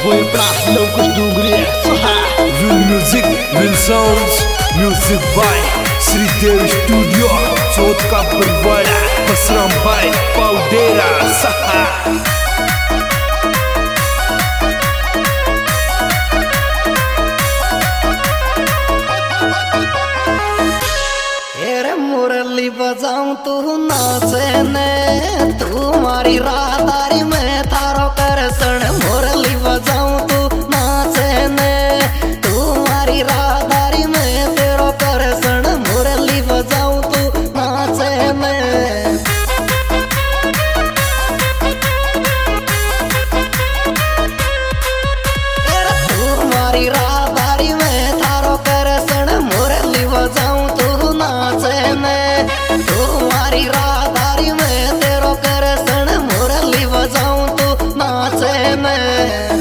Voipra, Lucas Dugri, Real Music, Real Sounds, Music by Sri Dev Studio, Chot ka Parwada, Basram by Paudera, Saha. मुरली बजाऊं तू नाचे ने तुम्हारी राधारी में थारो करसण मुरली बजाऊं तू नाचे ने तुम्हारी राधारी में तेरो करसण मुरली बजाऊं तू नाचे ने तुम्हारी राधारी में थारो करसण मुरली बजाऊं तू नाचे तुम्हारी राधारी में तेरो करसण मुरली बजाऊं तू नाचे में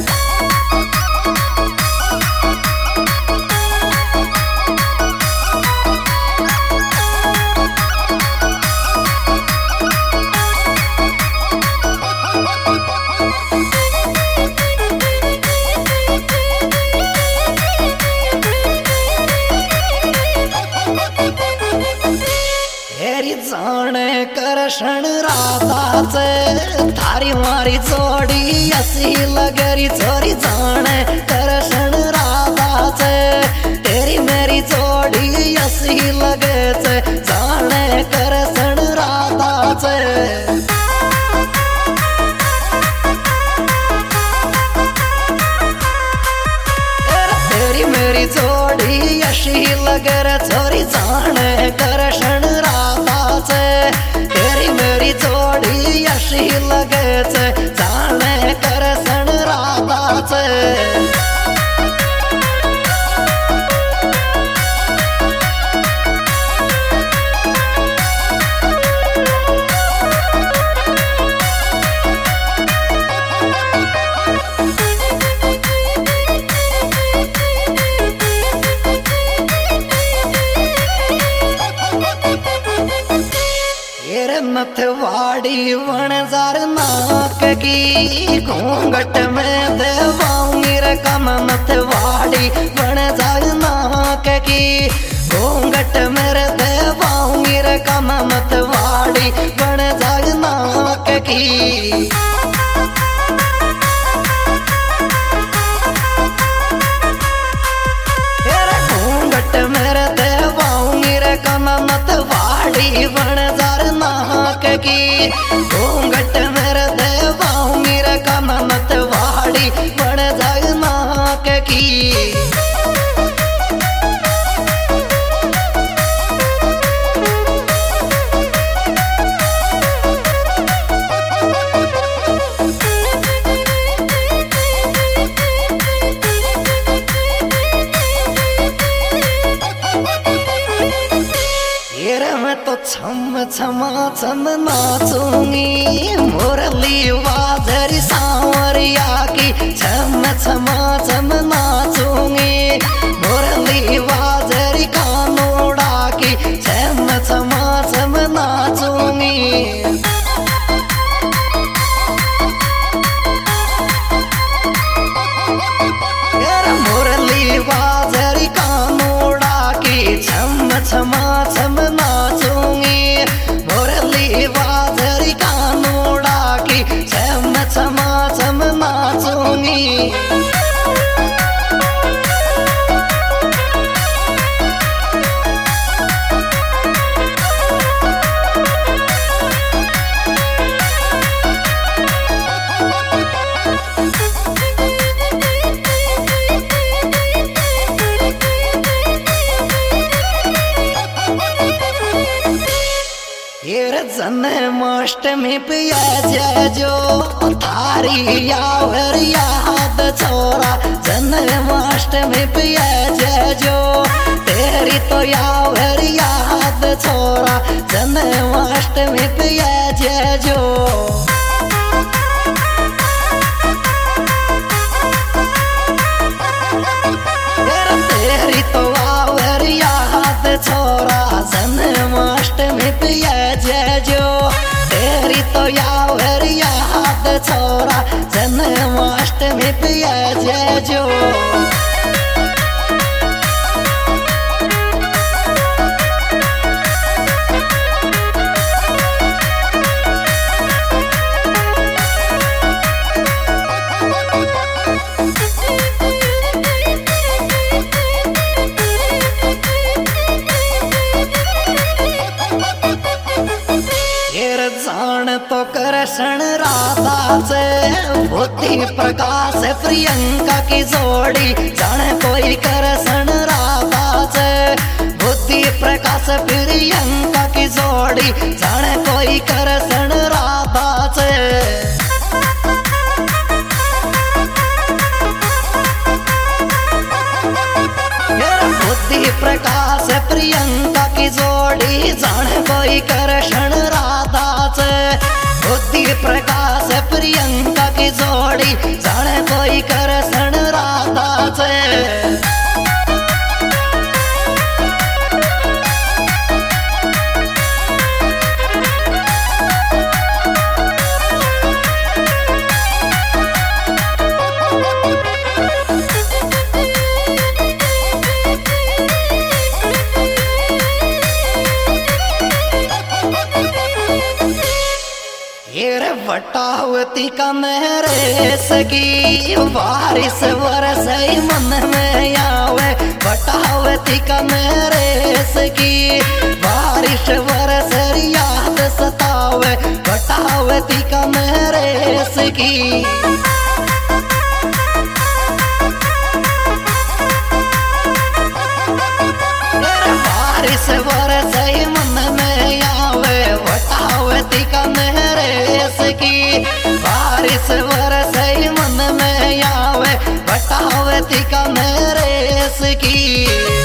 जाने करशण राधाचे थारी मारी जोड़ी असी लगरी चोरी जाने करशण राधाचे तेरी मेरी जोड़ी असी लगे छे जाने करशण राधाचे तेरी मेरी जोड़ी असी लगे चोरी जाने करशण तेरी मेरी जोड़ी अशी लगे छे जाने करसण राधा छे नथवाड़ी वणजार नाक की घूंघट में देवाऊंगी रकम नथवाड़ी वणजार नाक की घूंघट में देवाऊंगी रकम नथवाड़ी वणजार नाक की घूंघट में देवाऊंगी रकम नथवाड़ी वणजार नाक की घूंघट मेरे देवाऊंगी रकम मतवाड़ी बन जाए नाक की तो छम छमा छम नाचूंगी मुरली वाजरी सांवरिया की छम छमा छम नाचूंगी मुरली वाजरी कानोड़ा की छम छमा छम नाचूंगी मुरली वाजरी कानोड़ा की छम छमा छम नाचूंगी मुरली वाजरी कानोड़ा की छम छमा छम नाचूंगी जन्माष्टमी पे जय जो थारी यावर याद छोरा जन्माष्टमी पे जय जो तेरी तो यावर याद छोरा जन्माष्टमी पे जय जो तेरी तो यावर याद छोरा जन्माष्टमी पे जय जो तेरी तो यावर याद छोरा जन्माष्टमी पिया जय जो जान तो कृष्ण राधा से बुद्धि प्रकाश प्रियंका की जोड़ी जान कोई कृष्ण राधा से बुद्धि प्रकाश प्रियंका की जोड़ी जान कोई कृष्ण राधा से बुद्धि प्रकाश प्रियंका की जोड़ी जान कोई कृष्ण राधा से बुद्धि प्रकाश प्रियंका की जोड़ी जान कोई कृष्ण राधा से वटावती का नहरेस की बारिश बरस मन में आवे वटावती का नहरेस की बारिश बरस याद सतावे वटावती का नहरेस की बारिश बरस मन में आवे वटावती का नहरेस की बारिश बरस मन में आवे वटावती का नहरेस की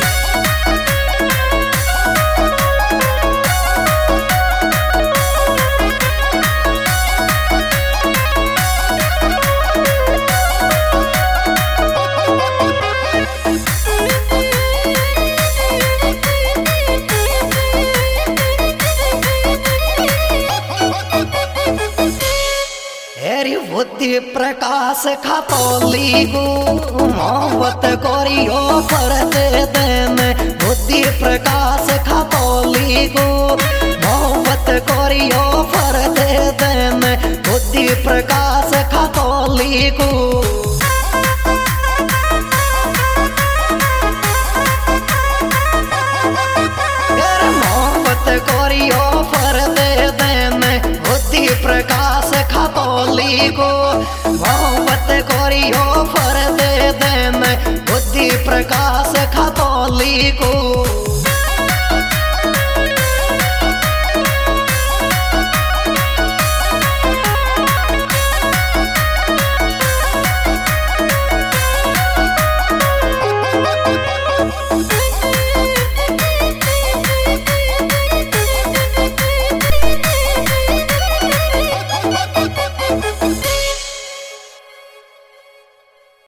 बुद्धि प्रकाश खतौली गो मोहब्बत कोरियो पर दे देन बुद्धि प्रकाश खतौली गो मोहब्बत कोरियो पर दे देन बुद्धि प्रकाश खतौली गो मोहब्बत कोरियो पर दे देन बुद्धि प्रकाश खतौली को मोहब्बत कोरियो पर दे देन बुद्धि प्रकाश खतौली को